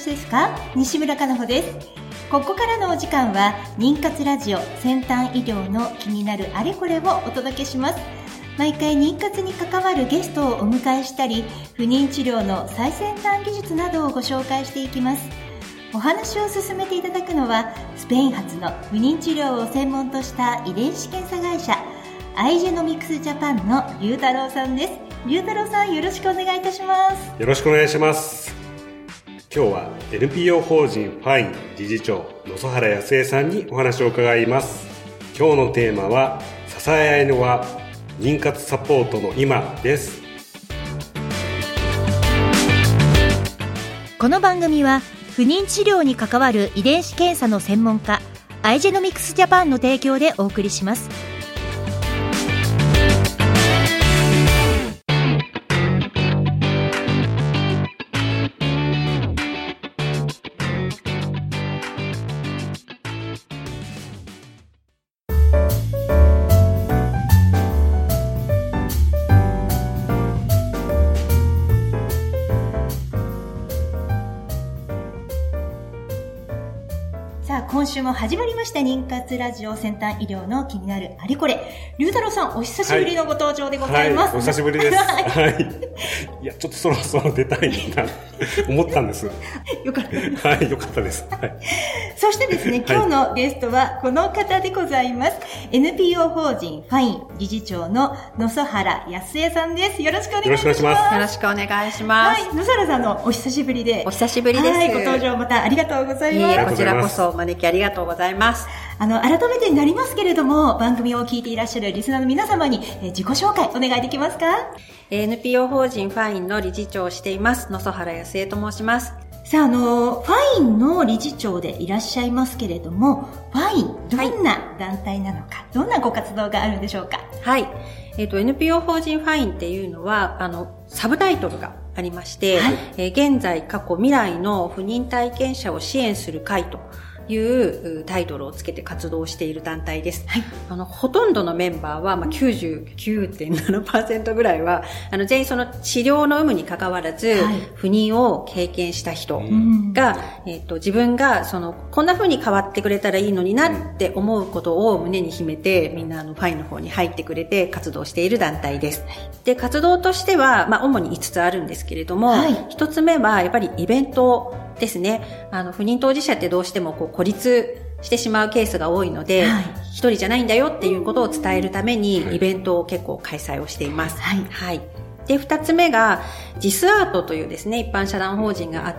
ですか？西村かなほです。ここからのお時間は妊活ラジオ先端医療の気になるあれこれをお届けします。毎回妊活に関わるゲストをお迎えしたり、不妊治療の最先端技術などをご紹介していきます。お話を進めていただくのはスペイン発の不妊治療を専門とした遺伝子検査会社アイジェノミクスジャパンの龍太郎さんです。龍太郎さん、よろしくお願いいたします。 よろしくお願いします。今日は NPO 法人ファイン理事長野曽原康江さんにお話を伺います。今日のテーマは支え合いの輪、妊活サポートの今です。 この番組は不妊治療に関わる遺伝子検査の専門家アイジェノミクスジャパンの提供でお送りします。今週も始まりました妊活ラジオ先端医療の気になるあれこれ。龍太郎さん、お久しぶりのご登場でございます。 お久しぶりです。はい。いや、ちょっとそろそろ出たいな思ったんです。 よかったです。 はい、よかったです。はい。 そしてですね、今日のゲストはこの方でございます。NPO 法人ファイン理事長の野曽原康江さんです。よろしくお願いします。 よろしくお願いします。 はい、野曽原さんのお久しぶりで。 お久しぶりです。 はい、ご登場またありがとうございます。 こちらこそお招きありがとうございます。 改めてになりますけれども、番組を聞いていらっしゃるリスナーの皆様に自己紹介お願いできますか？ NPO 法人ファインの理事長をしています野曽原康江と申します。 さあ、ファインの理事長でいらっしゃいますけれども、ファイン、どんな団体なのか、どんなご活動があるんでしょうか？ はい。NPO 法人ファインっていうのは、サブタイトルがありまして、はい、現在、過去、未来の不妊体験者を支援する会というタイトルをつけて活動している団体です。はい、ほとんどのメンバーは、99.7% ぐらいは、全員その治療の有無に関わらず、はい、不妊を経験した人が、自分が、こんな風に変わってくれたらいいのになって思うことを胸に秘めて、みんなファインの方に入ってくれて活動している団体です。で、活動としては、主に5つあるんですけれども、はい、1つ目は、やっぱりイベントですね。不妊当事者ってどうしても孤立してしまうケースが多いので、はい、一人じゃないんだよっていうことを伝えるためにイベントを結構開催をしています。はい。はい。で、二つ目が、ジスアートというですね、一般社団法人があって、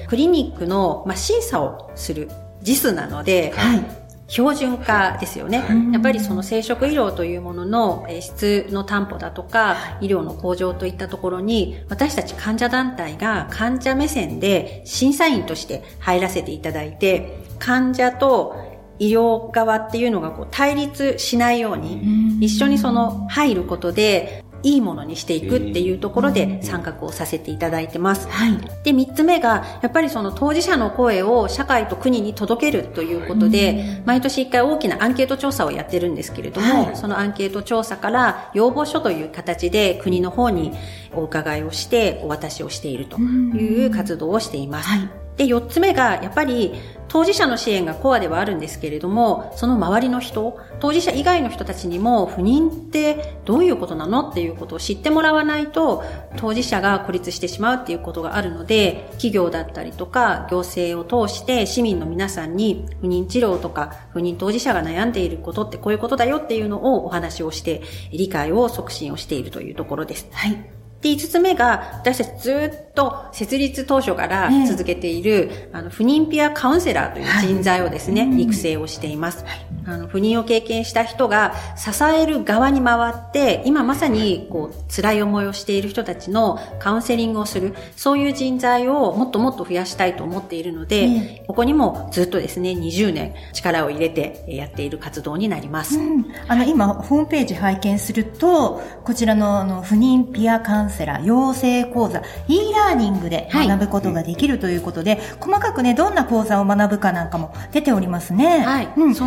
クリニックの、審査をするジスなので、はい。標準化ですよね。はい、やっぱりその生殖医療というものの質の担保だとか、医療の向上といったところに、私たち患者団体が患者目線で審査員として入らせていただいて、患者と医療側っていうのが対立しないように、一緒に入ることで、いいものにしていくっていうところで参画をさせていただいてます。はい。で、3つ目が、やっぱり当事者の声を社会と国に届けるということで、毎年1回大きなアンケート調査をやってるんですけれども、はい、そのアンケート調査から要望書という形で国の方にお伺いをしてお渡しをしているという活動をしています。はい。で、4つ目が、やっぱり、当事者の支援がコアではあるんですけれども、その周りの人、当事者以外の人たちにも、不妊ってどういうことなのっていうことを知ってもらわないと、当事者が孤立してしまうっていうことがあるので、企業だったりとか、行政を通して市民の皆さんに、不妊治療とか、不妊当事者が悩んでいることってこういうことだよっていうのをお話をして、理解を促進をしているというところです。はい。で、5つ目が、私たちずっと設立当初から続けている、不妊ピアカウンセラーという人材をですね、育成をしています。不妊を経験した人が支える側に回って、今まさに辛い思いをしている人たちのカウンセリングをする、そういう人材をもっともっと増やしたいと思っているので、ここにもずっとですね、20年力を入れてやっている活動になります。 今、ホームページ拝見すると、こちらの不妊ピアカウンセラー養成講座 e ラーニングで学ぶことができるということで、細かくね、どんな講座を学ぶかなんかも出ておりますね。 はい、そうなんです。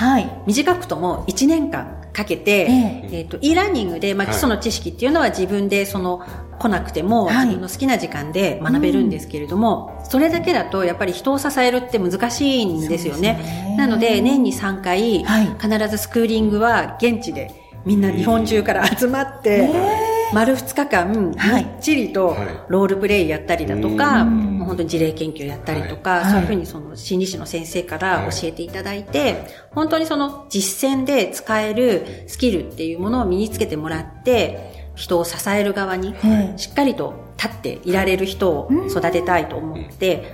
はい。 短くとも1年間かけて、e ラーニングで、基礎の知識っていうのは自分で来なくても、自分の好きな時間で学べるんですけれども、それだけだとやっぱり人を支えるって難しいんですよね。なので、年に3回、必ずスクーリングは現地でみんな日本中から集まって、丸2日間、みっちりとロールプレイやったりだとか、もう本当に事例研究やったりとか、そういうふうに心理師の先生から教えていただいて、本当に実践で使えるスキルっていうものを身につけてもらって、人を支える側にしっかりと立っていられる人を育てたいと思って、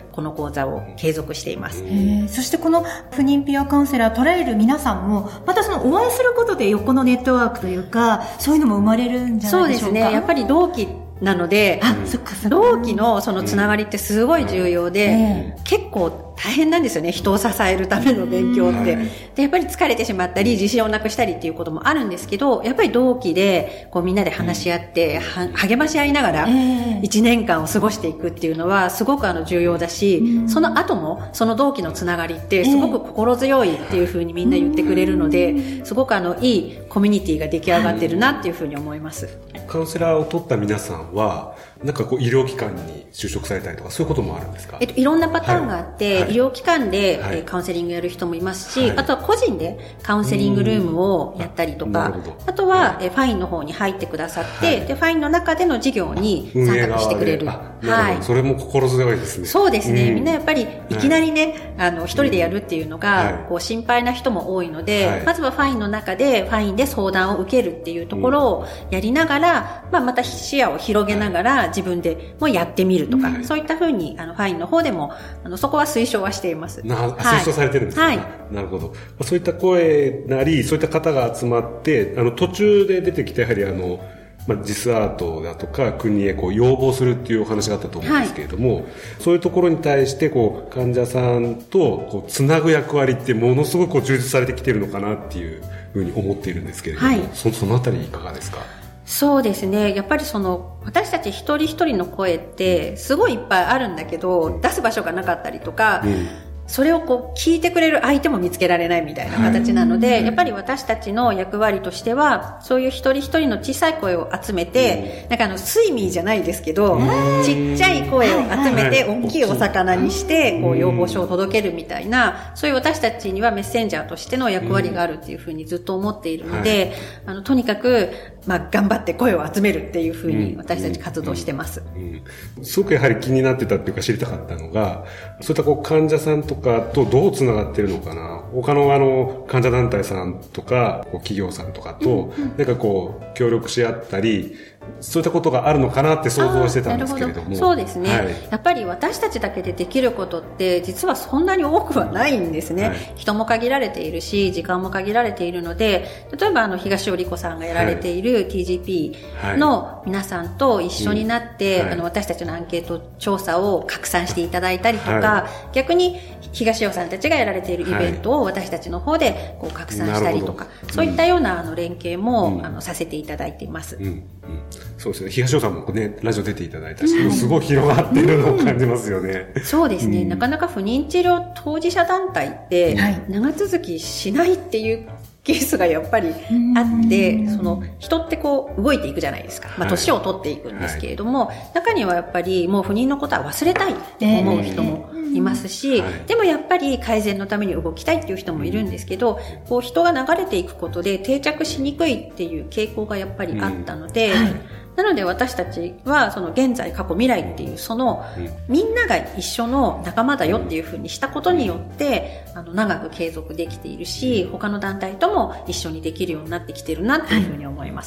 この講座を継続しています。 そしてこの不妊ピアカウンセラー捉える皆さんも、またお会いすることで横のネットワークというか、そういうのも生まれるんじゃないでしょうか。 そうですね。やっぱり同期なので、同期のつながりってすごい重要で、結構大変なんですよね、人を支えるための勉強って。で、やっぱり疲れてしまったり、自信をなくしたりっていうこともあるんですけど、やっぱり同期で、みんなで話し合って、励まし合いながら、1年間を過ごしていくっていうのは、すごく重要だし、その後も、その同期のつながりって、すごく心強いっていうふうにみんな言ってくれるので、すごくいいコミュニティが出来上がってるなっていうふうに思います。 カウンセラーを取った皆さんは、なんか医療機関に就職されたりとか、そういうこともあるんですか？ いろんなパターンがあって、医療機関で、カウンセリングやる人もいますし、あとは個人でカウンセリングルームをやったりとか、あとは、ファインの方に入ってくださって、で、ファインの中での事業に参画してくれる。 それも心強いですね。 そうですね。みんなやっぱり、いきなりね、一人でやるっていうのが、心配な人も多いので、まずはファインの中で、ファインで相談を受けるっていうところをやりながら、また視野を広げながら、自分でもやってみるとか、そういったふうに、ファインの方でも、そこは推奨はしています。 推奨されてるんですね。なるほど。そういった声なり、そういった方が集まって、途中で出てきたやはりジスアートだとか国へ要望するっていうお話があったと思うんですけれども、そういうところに対して患者さんとつなぐ役割ってものすごく充実されてきてるのかなっていうふうに思っているんですけれども、そのあたりいかがですか？ そうですね。やっぱり私たち一人一人の声ってすごいいっぱいあるんだけど、出す場所がなかったりとか、それを聞いてくれる相手も見つけられないみたいな形なので、やっぱり私たちの役割としては、そういう一人一人の小さい声を集めて、スイミーじゃないですけど、ちっちゃい声を集めて大きいお魚にして、要望書を届けるみたいな、そういう私たちにはメッセンジャーとしての役割があるっていうふうにずっと思っているので、とにかく、頑張って声を集めるっていうふうに私たち活動してます。 すごくやはり気になってたっていうか知りたかったのが、そういった患者さんとかとどうつながってるのかな。他の患者団体さんとか企業さんとかとなんか協力し合ったり、そういったことがあるのかなって想像してたんですけれども。 そうですね、やっぱり私たちだけでできることって実はそんなに多くはないんですね。人も限られているし、時間も限られているので、例えば東尾理子さんがやられている TGP の皆さんと一緒になって、私たちのアンケート調査を拡散していただいたりとか、逆に東尾さんたちがやられているイベントを私たちの方で拡散したりとか、そういったような連携も、させていただいています。 そうですね。東尾さんもね、ラジオ出ていただいたし、すごい広がっているのを感じますよね。 そうですね。なかなか不妊治療当事者団体って、長続きしないっていうケースがやっぱりあって、人って動いていくじゃないですか。年を取っていくんですけれども、中にはやっぱりもう不妊のことは忘れたいって思う人もいますし、でもやっぱり改善のために動きたいっていう人もいるんですけど、人が流れていくことで定着しにくいっていう傾向がやっぱりあったので、なので私たちは現在過去未来っていうみんなが一緒の仲間だよっていう風にしたことによって長く継続できているし、他の団体とも一緒にできるようになってきてるなっていう風に思います。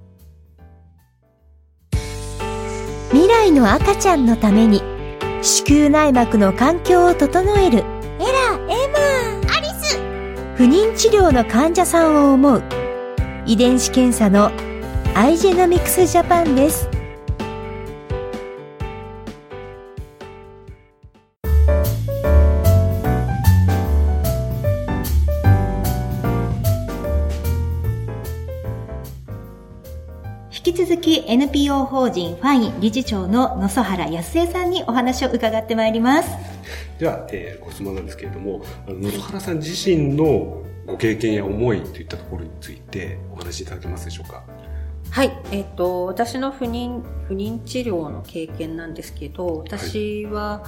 未来の赤ちゃんのために子宮内膜の環境を整えるエラ、エマ、アリス。不妊治療の患者さんを思う遺伝子検査のアイジェノミクスジャパンです。 引き続き NPO 法人ファイン理事長の野曽原康江さんにお話を伺ってまいります。 では、ご質問なんですけれども、野々原さん自身のご経験や思いといったところについてお話しいただけますでしょうか。 はい。私の不妊治療の経験なんですけど、私は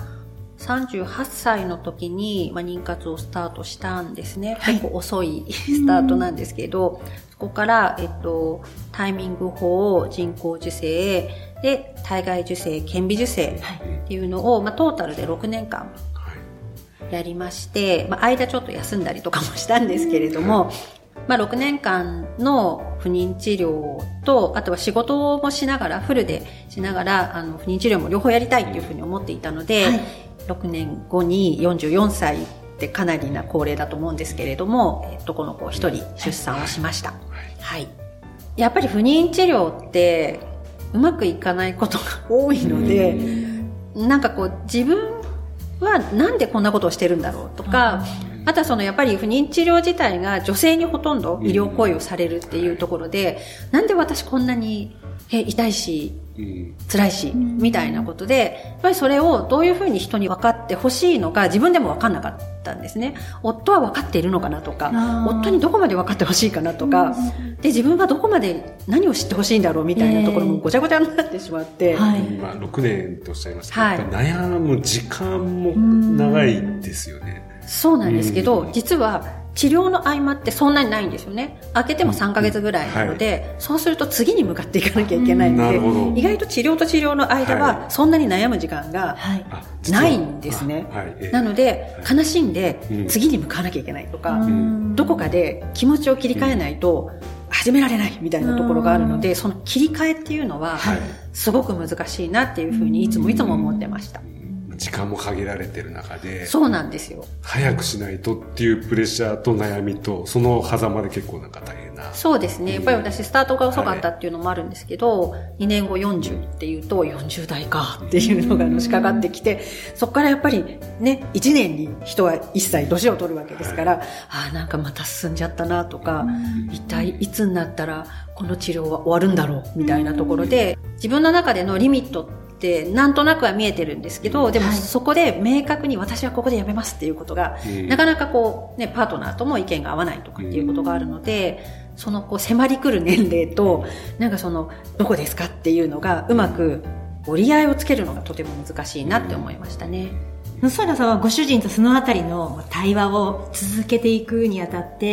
38歳の時に、妊活をスタートしたんですね。結構遅いスタートなんですけど、そこから、タイミング法、人工授精、で、体外受精、顕微授精っていうのを、トータルで6年間やりまして、間ちょっと休んだりとかもしたんですけれども、6年間の不妊治療と、あとは仕事もしながら、フルでしながら、不妊治療も両方やりたいっていうふうに思っていたので、6年後に44歳ってかなりな高齢だと思うんですけれども、男の子を一人出産をしました。はい。やっぱり不妊治療って、うまくいかないことが多いので、なんかこう、自分はなんでこんなことをしてるんだろうとか、あとはやっぱり不妊治療自体が女性にほとんど医療行為をされるっていうところで、なんで私こんなに痛いし、辛いし、みたいなことで、やっぱりそれをどういうふうに人に分かってほしいのか自分でも分かんなかったんですね。夫は分かっているのかなとか、夫にどこまで分かってほしいかなとか、で、自分はどこまで何を知ってほしいんだろうみたいなところもごちゃごちゃになってしまって。 6年とおっしゃいましたけど、悩む時間も長いですよね。 そうなんですけど、実は治療の合間ってそんなにないんですよね。開けても3ヶ月ぐらいなので、そうすると次に向かっていかなきゃいけないので、意外と治療と治療の間はそんなに悩む時間がないんですね。なので、悲しんで次に向かわなきゃいけないとか、どこかで気持ちを切り替えないと始められないみたいなところがあるので、その切り替えっていうのはすごく難しいなっていうふうにいつも思ってました。 時間も限られてる中で。 そうなんですよ。 早くしないとっていうプレッシャーと悩みと、その狭間で結構なんか大変な。 そうですね。やっぱり私スタートが遅かったっていうのもあるんですけど、2年後40っていうと40代かっていうのがのしかかってきて、そこからやっぱりね、1年に人は1歳年を取るわけですから、なんかまた進んじゃったなとか、一体いつになったらこの治療は終わるんだろうみたいなところで、自分の中でのリミットってなんとなくは見えてるんですけど、でもそこで明確に私はここでやめますっていうことが、なかなかこうね、パートナーとも意見が合わないとかっていうことがあるので、そのこう迫り来る年齢と、なんかどこですかっていうのがうまく折り合いをつけるのがとても難しいなって思いましたね。 野原さんはご主人とそのあたりの対話を続けていくにあたって、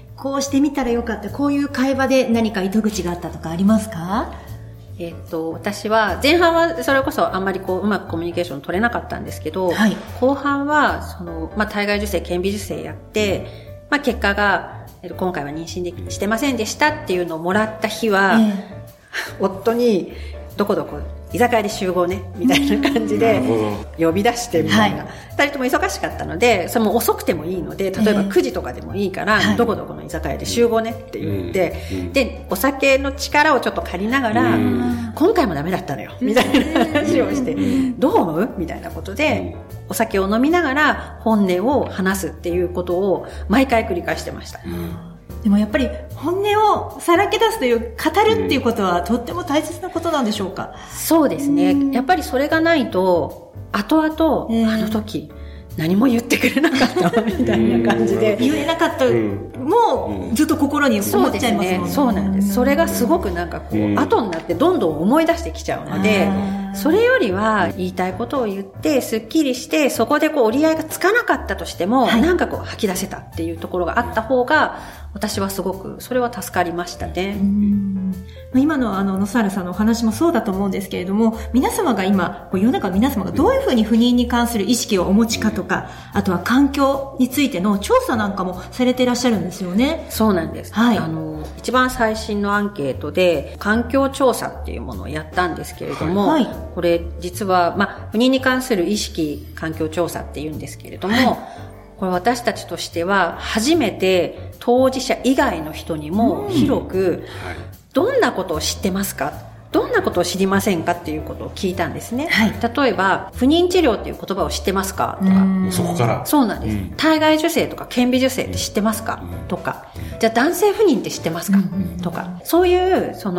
こうしてみたらよかった、こういう会話で何か糸口があったとかありますか？ 私は前半はそれこそあんまりうまくコミュニケーション取れなかったんですけど、後半は体外受精、顕微授精やって、結果が今回は妊娠してませんでしたっていうのをもらった日は、夫にどこどこ居酒屋で集合ねみたいな感じで呼び出してみたいな、二人とも忙しかったので、それも遅くてもいいので、例えば9時とかでもいいから、どこどこの居酒屋で集合ねって言って、でお酒の力をちょっと借りながら、今回もダメだったのよみたいな話をして、どう思うみたいなことで、お酒を飲みながら本音を話すっていうことを毎回繰り返してました。 でもやっぱり本音をさらけ出すという、語るっていうことはとっても大切なことなんでしょうか？ そうですね。やっぱりそれがないと、後々、あの時、何も言ってくれなかったみたいな感じで。 言えなかった、もうずっと心に思っちゃいますもんね。 そうなんです。それがすごくなんか後になってどんどん思い出してきちゃうので、それよりは言いたいことを言って、すっきりして、そこで折り合いがつかなかったとしても、なんか吐き出せたっていうところがあった方が、私はすごく、それは助かりましたね。 今の野原さんのお話もそうだと思うんですけれども、皆様が今、世の中の皆様がどういうふうに不妊に関する意識をお持ちかとか、あとは環境についての調査なんかもされていらっしゃるんですよね。 そうなんです。一番最新のアンケートで、環境調査っていうものをやったんですけれども、これ実は、不妊に関する意識環境調査っていうんですけれども、これ私たちとしては初めて当事者以外の人にも広く、どんなことを知ってますか、どんなことを知りませんかっていうことを聞いたんですね。例えば、不妊治療っていう言葉を知ってますかとか。 そこから。 そうなんです。体外受精とか顕微授精って知ってますかとか。じゃあ男性不妊って知ってますかとか。そういう、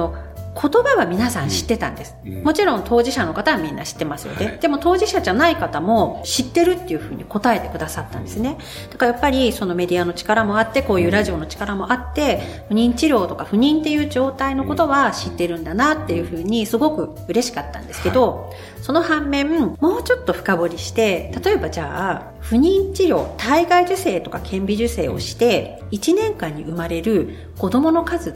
言葉は皆さん知ってたんです。もちろん当事者の方はみんな知ってますよね。でも当事者じゃない方も知ってるっていうふうに答えてくださったんですね。だからやっぱりそのメディアの力もあって、こういうラジオの力もあって、不妊治療とか不妊っていう状態のことは知ってるんだなっていうふうにすごく嬉しかったんですけど、その反面、もうちょっと深掘りして、例えばじゃあ、不妊治療、体外受精とか顕微授精をして、1年間に生まれる子供の数って、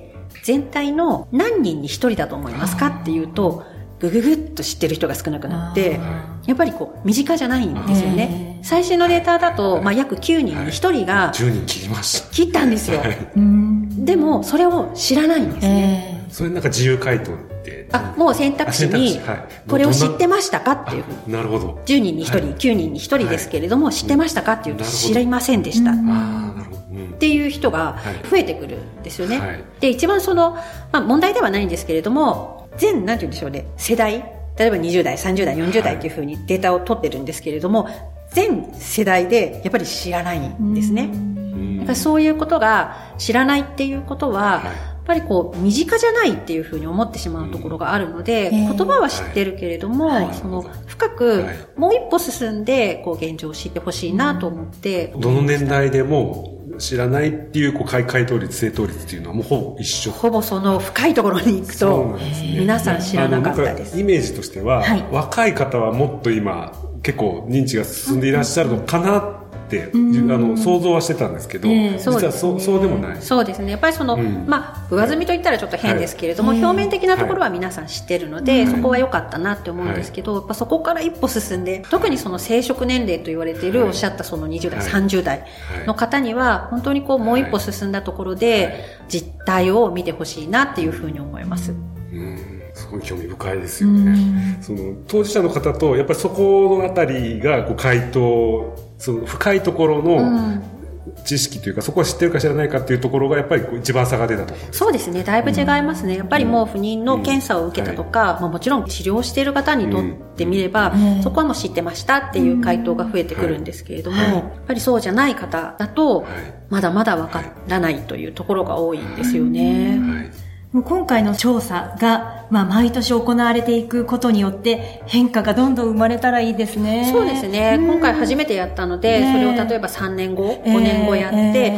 全体の何人に1人だと思いますかっていうと、ぐぐぐっと知ってる人が少なくなって、やっぱりこう、身近じゃないんですよね。最新のデータだと、約9人に1人が、 10人切りました。 切ったんですよ。でも、それを知らないんですね。 それなんか自由回答って。 もう選択肢に、これを知ってましたかっていうふうに。 なるほど。 10人に1人、9人に1人ですけれども、知ってましたかっていうと、知りませんでした。っていう人が増えてくるんですよね。で、一番その、問題ではないんですけれども、なんて言うんでしょうね、世代、例えば20代、30代、40代というふうにデータを取ってるんですけれども、全世代でやっぱり知らないんですね。やっぱりそういうことが知らないっていうことは、やっぱりこう身近じゃないっていうふうに思ってしまうところがあるので、言葉は知ってるけれども、その深くもう一歩進んでこう現状を知ってほしいなと思って、 どの年代でも知らないっていう回答率、正答率っていうのはもうほぼ一緒。 ほぼその深いところに行くと、皆さん知らなかったです。 イメージとしては、若い方はもっと今結構認知が進んでいらっしゃるのかなって想像はしてたんですけど、実はそうでもない。 そうですね。やっぱりその、上積みと言ったらちょっと変ですけれども、表面的なところは皆さん知ってるので、そこは良かったなって思うんですけど、やっぱそこから一歩進んで、特にその生殖年齢と言われている、おっしゃったその20代、30代の方には、本当にこうもう一歩進んだところで、実態を見てほしいなっていうふうに思います。 すごい興味深いですよね。その当事者の方とやっぱりそこのあたりがこう回答、その深いところの知識というか、そこは知ってるか知らないかっていうところがやっぱり一番差が出たところです。 そうですね。だいぶ違いますね。やっぱりもう不妊の検査を受けたとか、もちろん治療している方にとってみれば、そこはもう知ってましたっていう回答が増えてくるんですけれども、やっぱりそうじゃない方だと、まだまだわからないというところが多いんですよね。 今回の調査が、毎年行われていくことによって変化がどんどん生まれたらいいですね。 そうですね。今回初めてやったので、それを例えば3年後、5年後やって、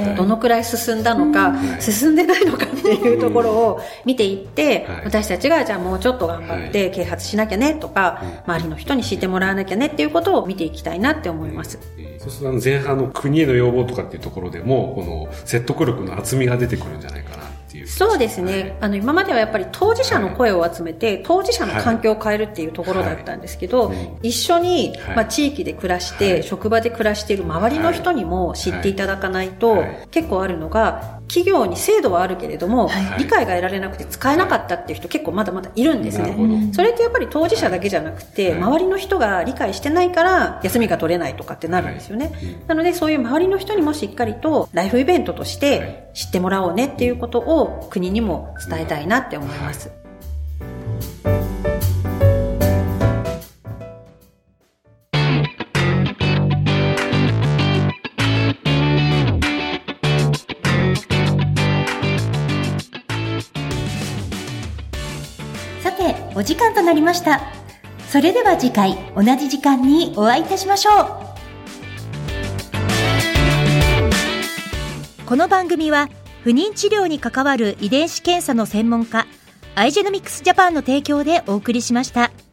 どのくらい進んだのか、進んでないのかっていうところを見ていって、私たちがじゃあもうちょっと頑張って啓発しなきゃねとか、周りの人に知ってもらわなきゃねっていうことを見ていきたいなって思います。 そうすると前半の国への要望とかっていうところでも、この説得力の厚みが出てくるんじゃないかな。 そうですね。今まではやっぱり当事者の声を集めて、当事者の環境を変えるっていうところだったんですけど、一緒に、地域で暮らして、職場で暮らしている周りの人にも知っていただかないと、結構あるのが、企業に制度はあるけれども、理解が得られなくて使えなかったっていう人結構まだまだいるんですね。それってやっぱり当事者だけじゃなくて、周りの人が理解してないから休みが取れないとかってなるんですよね。なのでそういう周りの人にもしっかりとライフイベントとして知ってもらおうねっていうことを国にも伝えたいなって思います。 お時間となりました。それでは次回同じ時間にお会いいたしましょう。 この番組は不妊治療に関わる遺伝子検査の専門家アイジェノミクスジャパンの提供でお送りしました。